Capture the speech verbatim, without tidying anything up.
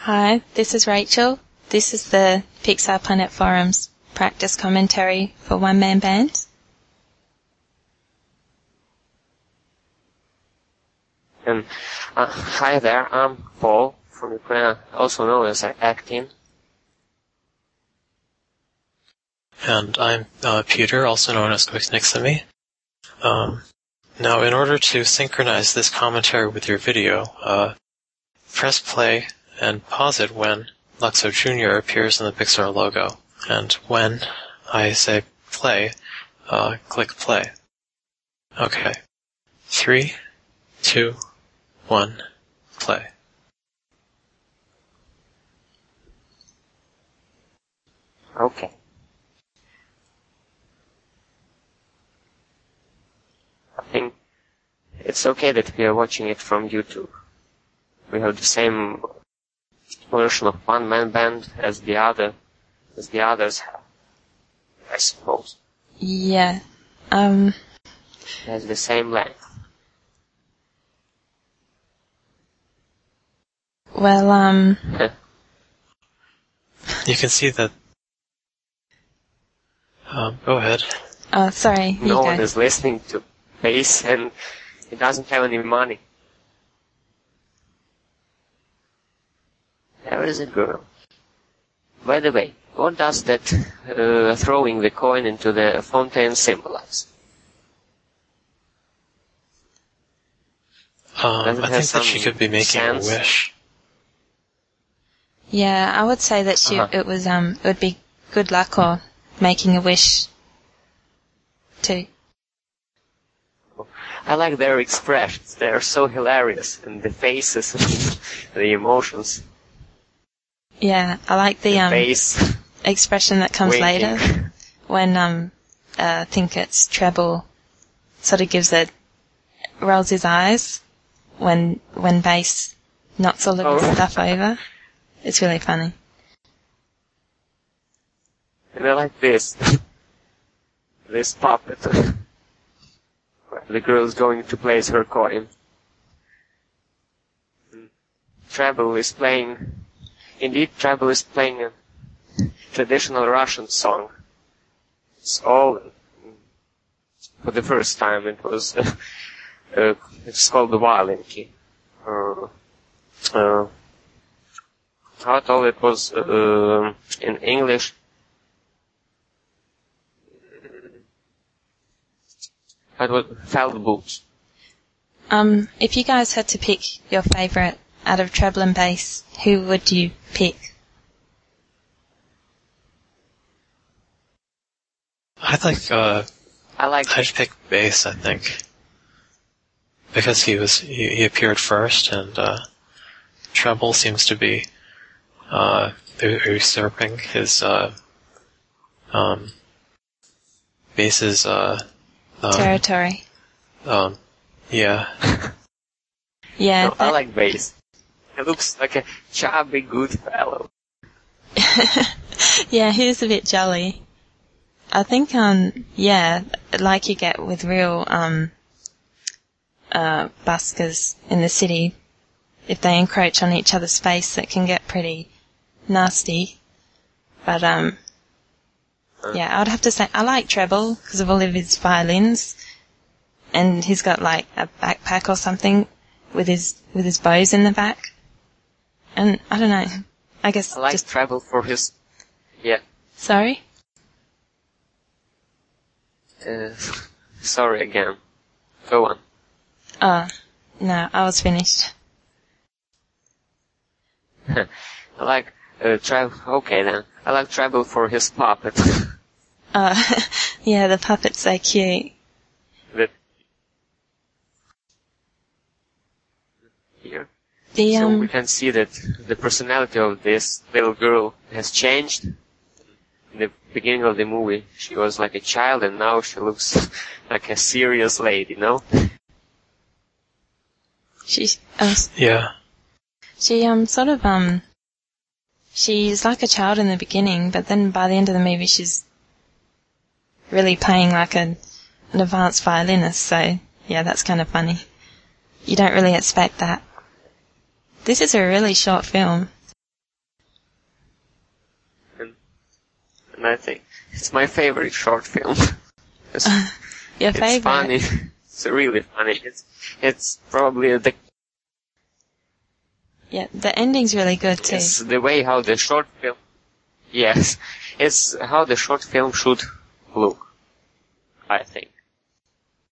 Hi, this is Rachel. This is the Pixar Planet Forum's practice commentary for One Man Band. And uh, hi there, I'm Paul from Ukraine, also known as Actin. And I'm uh, Peter, also known as Quick Next to Me. Um, now, in order to synchronize this commentary with your video, uh, press play and pause it when Luxo Junior appears in the Pixar logo. And when I say play, uh, click play. Okay. Three, two, one, play. Okay. I think it's okay that we are watching it from YouTube. We have the same version of One Man Band as the other, as the others have, I suppose. Yeah. Um. It has the same length. Well, um. You can see that. Um, go ahead. Oh, sorry. You no go. one is listening to bass and it doesn't have any money. There is a girl. By the way, what does that uh, throwing the coin into the fountain symbolize? Um, I think that she could be making sense? a wish. Yeah, I would say that she, uh-huh. it was, um, it would be good luck or making a wish too. I like their expressions. They're so hilarious, and the faces, the emotions. Yeah, I like the, the um, face. expression that comes winking. later when, um, uh, I think it's Treble sort of gives it, rolls his eyes when, when bass knocks all of oh. his stuff over. It's really funny. And I like this. This puppet. The girl's going to place her coin. Treble is playing... Indeed, Treble is playing a traditional Russian song. It's all... For the first time, it was... Uh, uh, it's called the violin key. Uh, uh, I thought it was uh, in English. It was felt boots. Um, if you guys had to pick your favourite out of treble and bass, who would you pick? I'd like, uh, I like I'd pick bass, I think. Because he was, he, he appeared first, and, uh, treble seems to be, uh, usurping his, uh, um, bass's, uh, um, territory. Um, yeah. Yeah. No, I like bass. He looks like a chubby good fellow. Yeah, he's a bit jolly. I think, um, yeah, like you get with real, um, uh, buskers in the city, if they encroach on each other's space, it can get pretty nasty. But, um, yeah, I'd have to say I like treble because of all of his violins, and he's got like a backpack or something with his with his bows in the back. And I don't know. I guess I like just treble for his. Yeah. Sorry. Uh, sorry again. Go on. Oh no, I was finished. I like uh, treble. Okay then. I like treble for his puppet. Uh, yeah, the puppet's so cute. The here. The, so um, we can see that the personality of this little girl has changed. In the beginning of the movie, she was like a child, and now she looks like a serious lady, no? She's, uh, yeah. She, um, sort of, um, she's like a child in the beginning, but then by the end of the movie she's really playing like a, an advanced violinist, so yeah, that's kind of funny. You don't really expect that. This is a really short film. and I think it's my favorite short film. It's, Your it's favorite? funny. It's really funny. It's it's probably the Yeah, the ending's really good too. it's the way how the short film. Yes, it's how the short film should look, I think.